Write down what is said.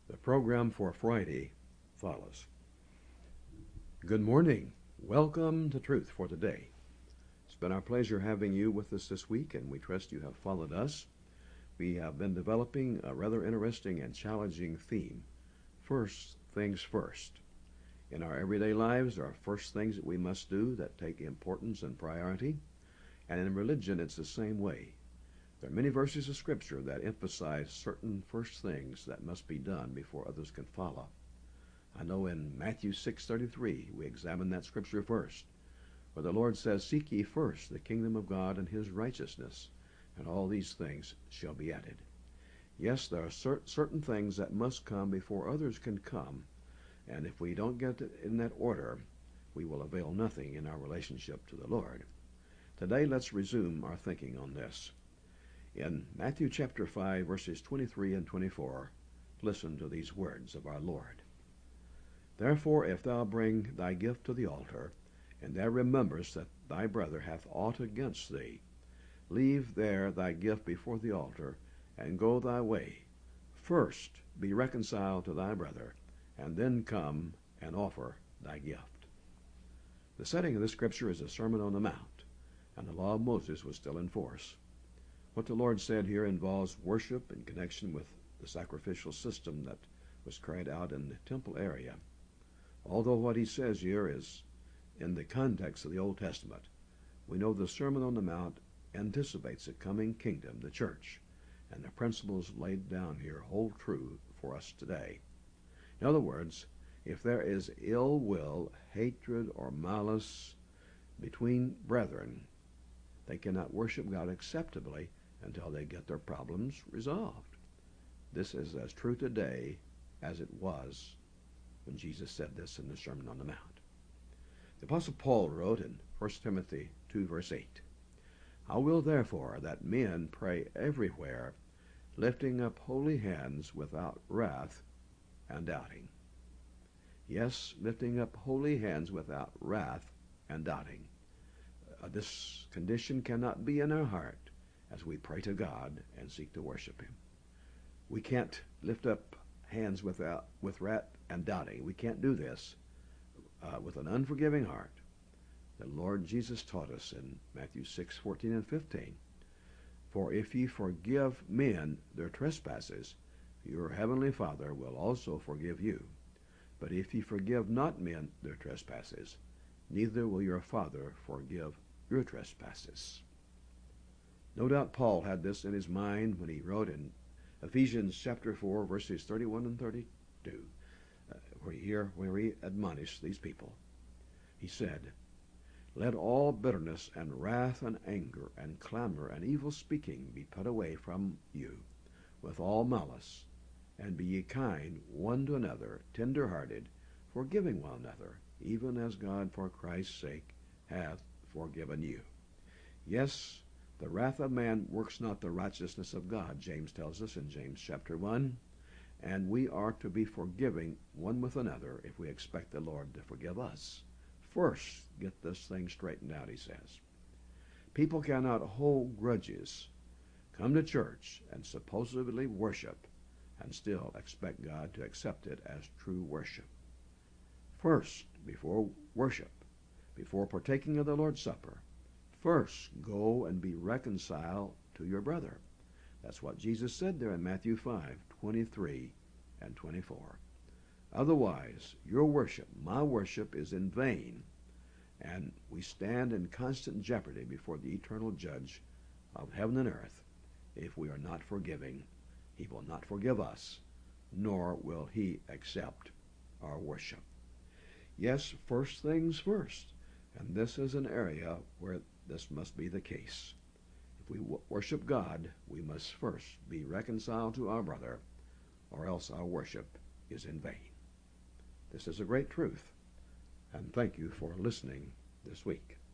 The program for Friday follows. Good morning. Welcome to Truth for Today. It's been our pleasure having you with us this week, and we trust you have followed us. We have been developing a rather interesting and challenging theme. First things first. In our everyday lives, there are first things that we must do that take importance and priority. And in religion, it's the same way. There are many verses of Scripture that emphasize certain first things that must be done before others can follow. I know in Matthew 6:33, we examine that Scripture first, where the Lord says, "Seek ye first the kingdom of God and his righteousness, and all these things shall be added." Yes, there are certain things that must come before others can come, and if we don't get it in that order, we will avail nothing in our relationship to the Lord. Today, let's resume our thinking on this. In Matthew chapter 5, verses 23 and 24, listen to these words of our Lord. "Therefore, if thou bring thy gift to the altar, and thou rememberest that thy brother hath aught against thee, leave there thy gift before the altar, and go thy way. First be reconciled to thy brother, and then come and offer thy gift." The setting of this scripture is the Sermon on the Mount, and the law of Moses was still in force. What the Lord said here involves worship in connection with the sacrificial system that was carried out in the temple area. Although what he says here is in the context of the Old Testament, we know the Sermon on the Mount anticipates a coming kingdom, the church, and the principles laid down here hold true for us today. In other words, if there is ill will, hatred, or malice between brethren, they cannot worship God acceptably until they get their problems resolved. This is as true today as it was when Jesus said this in the Sermon on the Mount. The Apostle Paul wrote in 1 Timothy 2, verse 8, "I will therefore that men pray everywhere, lifting up holy hands without wrath and doubting." Yes, lifting up holy hands without wrath and doubting. This condition cannot be in our heart as we pray to God and seek to worship him. We can't lift up hands with wrath and doubting. We can't do this with an unforgiving heart. The Lord Jesus taught us in Matthew 6:14 and 15, "For if ye forgive men their trespasses, your heavenly Father will also forgive you. But if ye forgive not men their trespasses, neither will your Father forgive your trespasses." No doubt Paul had this in his mind when he wrote in Ephesians chapter 4, verses 31 and 32, where he admonished these people. He said, "Let all bitterness and wrath and anger and clamor and evil speaking be put away from you, with all malice, and be ye kind one to another, tender-hearted, forgiving one another, even as God for Christ's sake hath forgiven you." Yes, the wrath of man works not the righteousness of God, James tells us in James chapter 1, and we are to be forgiving one with another if we expect the Lord to forgive us. First, get this thing straightened out, he says. People cannot hold grudges, come to church, and supposedly worship, and still expect God to accept it as true worship. First, before worship, before partaking of the Lord's Supper, first go and be reconciled to your brother. That's what Jesus said there in Matthew 5:23 and 24. Otherwise, your worship, my worship, is in vain, and we stand in constant jeopardy before the eternal judge of heaven and earth if we are not forgiving. He will not forgive us, nor will he accept our worship. Yes, first things first, and this is an area where this must be the case. If we worship God, we must first be reconciled to our brother, or else our worship is in vain. This is a great truth, and thank you for listening this week.